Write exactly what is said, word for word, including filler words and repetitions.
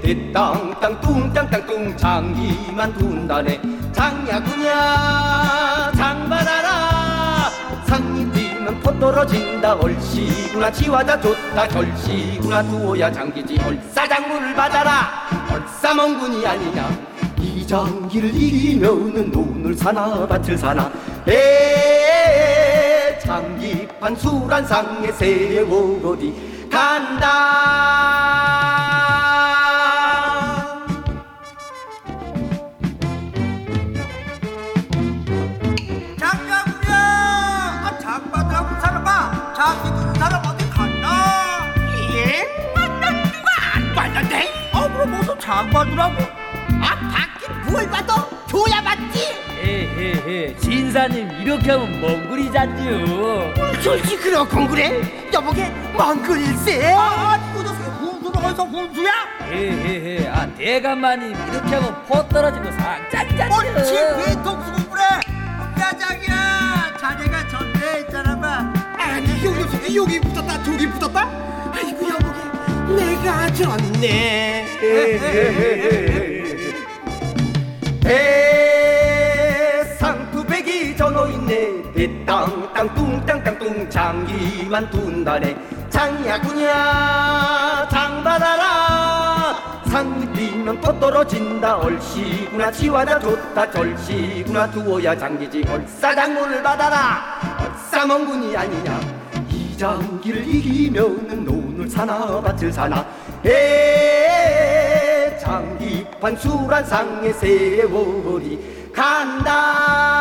땅땅 뚱땅땅 뚱 장기만 둔다네. 장야구냐 장바라라 상이 뛰면 포 떨어진다. 얼씨구나 지화자 좋다. 결씨구나 두어야 장기지. 얼싸장물 받아라. 얼싸멍군이 아니냐. 이 장기를 이기면은 논을 사나 밭을 사나. 에 장기판 수란상에 세월이 간다. 장야구냐 아, 장바들하고 살아봐. 장기 두는 사람 어디 갔나? 예? 만난 누가 안 봤는데? 아 그럼 무슨 장바들하고? 아 받긴 뭘 봐도 줘야 받지. 헤헤헤 진사님 이렇게 하면 멍구리잖요. 솔직히 그렇건 그래. 여보게 멍글세. 아 이거 저 훈수는 어디서 훈수야? 헤헤헤 아 대감마님 이렇게 하면 포 떨어지고 상짝이잖요. 옳지 뒤통수 공부래. 야 자기야 자네가 전대에 있잖아 봐. 아니 여기 여기 붙었다 저기 붙었다. 아이고 여보게 내가 졌네. 대상투백이 전어있네. 대땅땅 뚱땅땅 뚱 장기만 둔다네. 장야구냐 장바라라 상이 뛰면 포 떨어진다. 얼씨구나 지화자 좋다. 절씨구나 두어야 장기지. 얼싸장문을 받아라. 얼싸멍군이 아니냐. 이 장기를 이기면은 논을 사나 밭을 사나. 에 장기판 수란상에 세월이 간다.